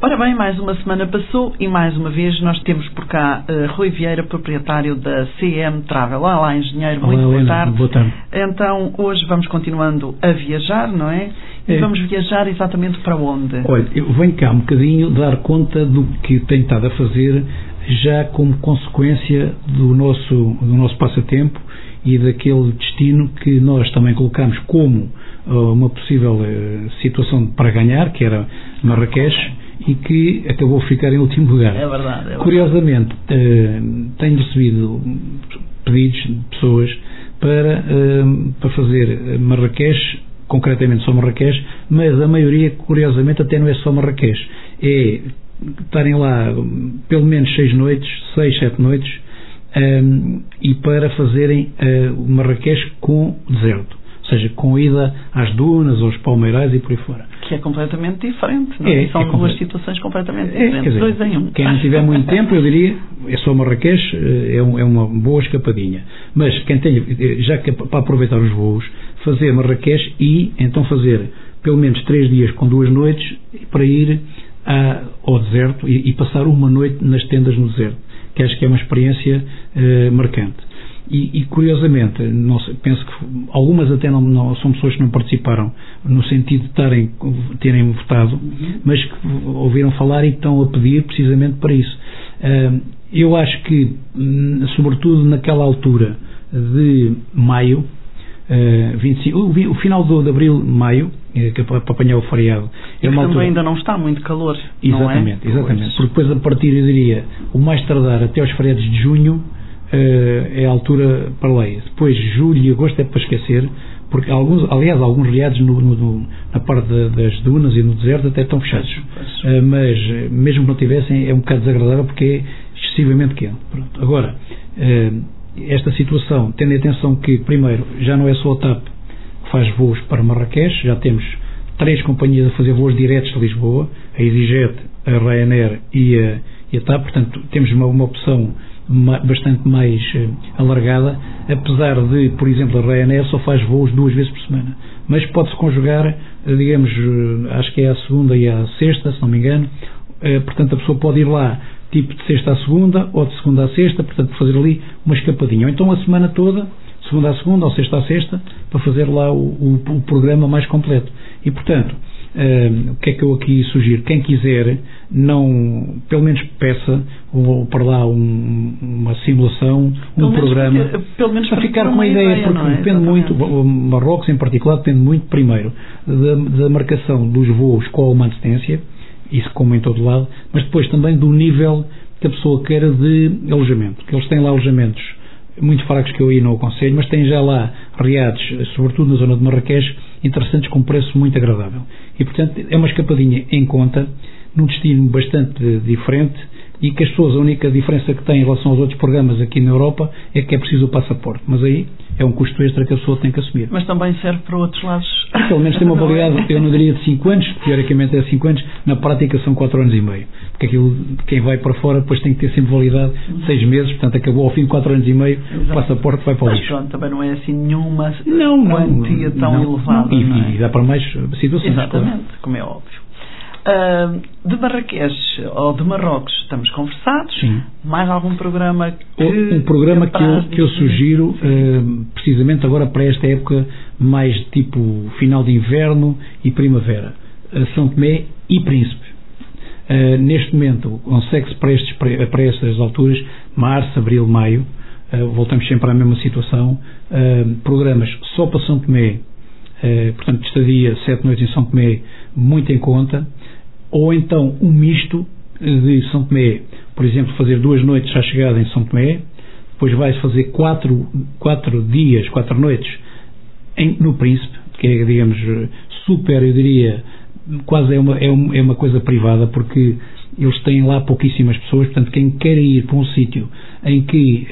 Ora bem, mais uma semana passou e mais uma vez nós temos por cá Rui Vieira, proprietário da CM Travel. Olá, engenheiro, muito boa tarde. Boa tarde. Então, hoje vamos continuando a viajar, não é? E vamos viajar exatamente para onde? Olha, eu venho cá um bocadinho dar conta do que tenho estado a fazer já como consequência do nosso passatempo e daquele destino que nós também colocamos como uma possível situação para ganhar, que era Marrakech, e que acabou por ficar em último lugar. É verdade. Curiosamente, tenho recebido pedidos de pessoas para fazer Marrakech, concretamente só Marrakech, mas a maioria, curiosamente, até não é só Marrakech. É estarem lá pelo menos 6, 7 noites, e para fazerem o Marrakech com deserto. Ou seja, com ida às dunas, aos palmeirais e por aí fora. Que é completamente diferente, não é? São duas situações completamente diferentes. Quer dizer, 2 em 1. Quem não tiver muito tempo, eu diria, é só Marrakech, é uma boa escapadinha. Mas quem tenha, já que para aproveitar os voos, fazer Marrakech e então fazer pelo menos 3 dias com 2 noites para ir ao deserto e passar uma noite nas tendas no deserto, que acho que é uma experiência marcante. E curiosamente, penso que algumas até não são pessoas que não participaram no sentido de terem votado, mas que ouviram falar e estão a pedir precisamente para isso. Eu acho que, sobretudo naquela altura de maio, 25, o final de abril, maio, que é para apanhar o feriado. É uma altura ainda não está muito calor. Exatamente, não é? Exatamente. Porque depois, a partir, eu diria, o mais tardar até aos feriados de junho, é a altura para lá. Depois, julho e agosto é para esquecer, porque alguns riados na parte das dunas e no deserto até estão fechados. Mas, mesmo que não tivessem, é um bocado desagradável porque é excessivamente quente. Pronto. Agora, esta situação, tendo em atenção que, primeiro, já não é só a TAP que faz voos para Marrakech, já temos 3 companhias a fazer voos diretos de Lisboa, a EasyJet, a Ryanair e a TAP, portanto, temos uma opção bastante mais alargada, apesar de, por exemplo, a Ryanair só faz voos 2 vezes por semana, mas pode-se conjugar, digamos, acho que é à segunda e à sexta, se não me engano, portanto a pessoa pode ir lá tipo de sexta à segunda ou de segunda à sexta, portanto fazer ali uma escapadinha, ou então a semana toda, segunda à segunda ou sexta à sexta, para fazer lá o programa mais completo. E portanto, o que é que eu aqui sugiro? Quem quiser, pelo menos peça para lá uma simulação, um programa, pelo menos para ficar com uma ideia, porque depende muito, o Marrocos em particular depende muito, primeiro, da marcação dos voos com uma antecedência, isso como em todo lado, mas depois também do nível que a pessoa queira de alojamento, que eles têm lá alojamentos muito fracos que eu aí não aconselho, mas têm já lá riados, sobretudo na zona de Marrakech, interessantes com preço muito agradável. E, portanto, é uma escapadinha em conta, num destino bastante diferente, e que as pessoas, a única diferença que têm em relação aos outros programas aqui na Europa é que é preciso o passaporte, mas aí é um custo extra que a pessoa tem que assumir. Mas também serve para outros lados. Pelo menos tem uma validade, eu não diria de 5 anos, teoricamente é 5 anos, na prática são 4 anos e meio, porque aquilo, quem vai para fora depois tem que ter sempre validade 6 meses, portanto acabou ao fim de 4 anos e meio, o passaporte vai para o lixo. Mas também não é assim nenhuma quantia tão elevada. E dá para mais situações. Exatamente, claro. como é óbvio. De Marrakech ou de Marrocos estamos conversados. Sim. Mais algum programa um programa que eu sugiro precisamente agora para esta época mais tipo final de inverno e primavera, São Tomé e Príncipe. Neste momento consegue-se para estas alturas, março, abril, maio, voltamos sempre à mesma situação, programas só para São Tomé, portanto estadia 7 noites em São Tomé, muito em conta, ou então um misto de São Tomé, por exemplo, fazer 2 noites à chegada em São Tomé, depois vai-se fazer 4 dias, 4 noites no Príncipe, que é, digamos, super, eu diria, quase é uma coisa privada, porque eles têm lá pouquíssimas pessoas, portanto quem quer ir para um sítio em que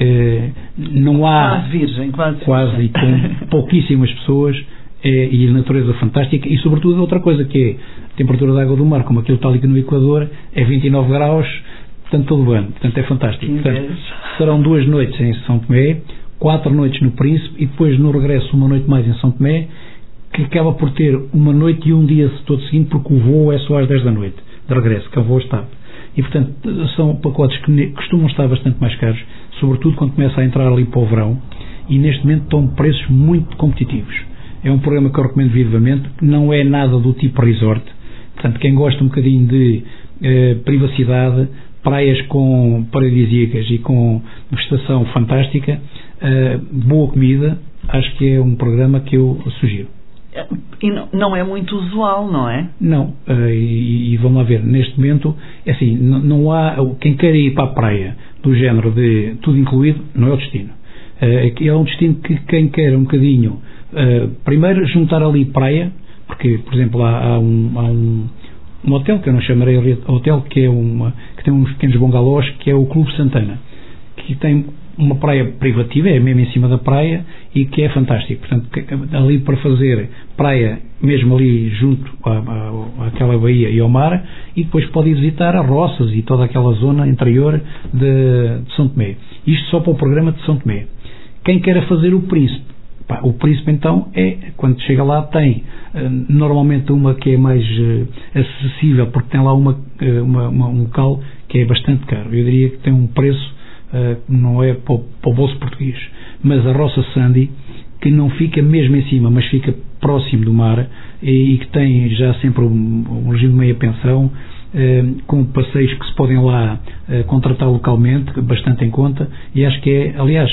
não há quase e com pouquíssimas pessoas, e a natureza fantástica, e sobretudo outra coisa que é a temperatura da água do mar, como aquilo está ali no Equador, é 29 graus, portanto todo o ano, portanto é fantástico. Portanto, serão 2 noites em São Tomé, 4 noites no Príncipe e depois no regresso uma noite mais em São Tomé, que acaba por ter uma noite e um dia todo seguinte, porque o voo é só às 10 da noite. de regresso, que é o voo TAP. E, portanto, são pacotes que costumam estar bastante mais caros, sobretudo quando começa a entrar ali para o verão, e neste momento estão preços muito competitivos. É um programa que eu recomendo vivamente, não é nada do tipo resort, portanto, quem gosta um bocadinho de privacidade, praias paradisíacas e com vegetação fantástica, boa comida, acho que é um programa que eu sugiro. E não é muito usual, não é? Não, e vamos lá ver, neste momento, é assim, não há, quem quer ir para a praia do género de tudo incluído, não é o destino. É um destino que quem quer um bocadinho, primeiro juntar ali praia, porque, por exemplo, há um hotel, que eu não chamarei hotel, que tem uns pequenos bungalós, que é o Clube Santana, que tem uma praia privativa, é mesmo em cima da praia, e que é fantástico. Portanto, ali para fazer praia, mesmo ali junto àquela baía e ao mar, e depois pode ir visitar as roças e toda aquela zona interior de São Tomé. Isto só para o programa de São Tomé. Quem queira fazer o Príncipe, o Príncipe então quando chega lá tem normalmente uma que é mais acessível, porque tem lá um local que é bastante caro. Eu diria que tem um preço não é para o bolso português, mas a Roça Sandy, que não fica mesmo em cima, mas fica próximo do mar, e que tem já sempre um regime de meia pensão, com passeios que se podem lá contratar localmente, bastante em conta, e acho que é, aliás,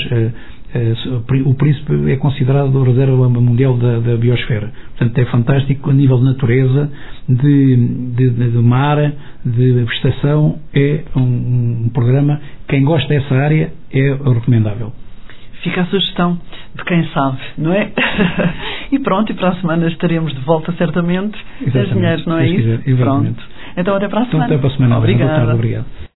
o Príncipe é considerado a reserva mundial da biosfera. Portanto, é fantástico a nível de natureza, de mar, de vegetação. É um programa, quem gosta dessa área, é recomendável. Fica a sugestão de quem sabe, não é? E pronto, e para a semana estaremos de volta, certamente. Engenheiros, não é isso? Quiser, pronto. Então até para a semana. Até para a semana. Obrigada. Obrigado.